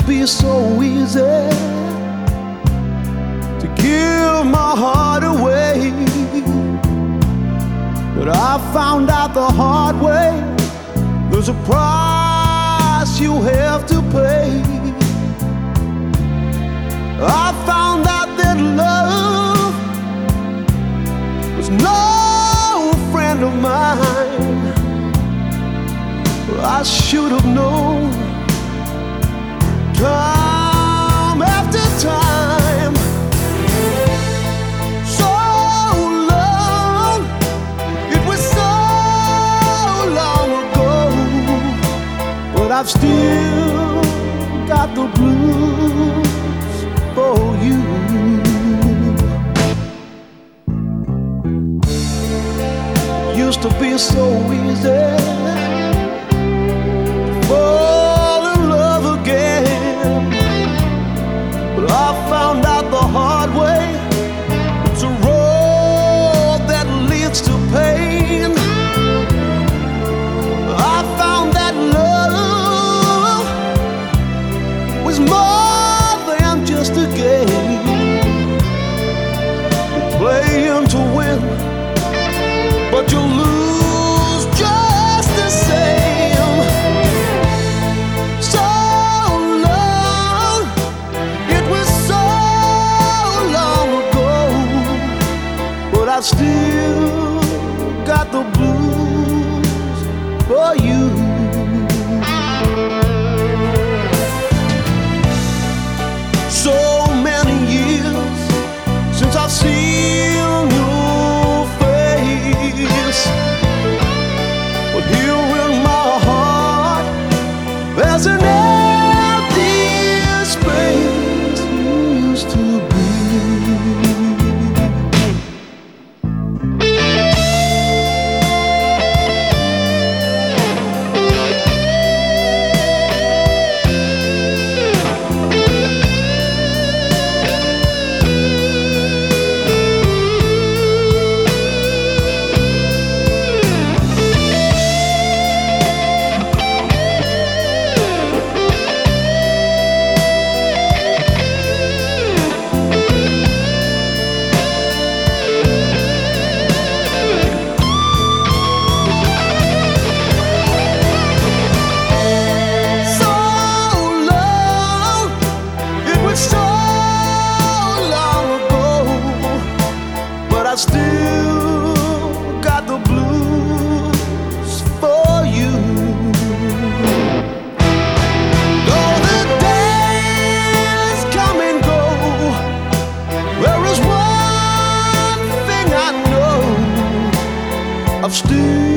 be so easy to give my heart away, but I found out the hard way there's a price you have to pay. I found out that love was no friend of mine. I should have known time after time. So long, it was so long ago, but I've still got the blues for you. Used to be so easy fall in love again, but I found out the hard way it's a road that leads to pain. I found that love was more than just a game. You're playing to win, but you lose just the same. So long, it was so long ago, but I've still got the blues for you. So many years since I've seen your face, but here in my heart there's an empty space you used to be. I still got the blues for you. Though the days come and go, there is one thing I know, I've still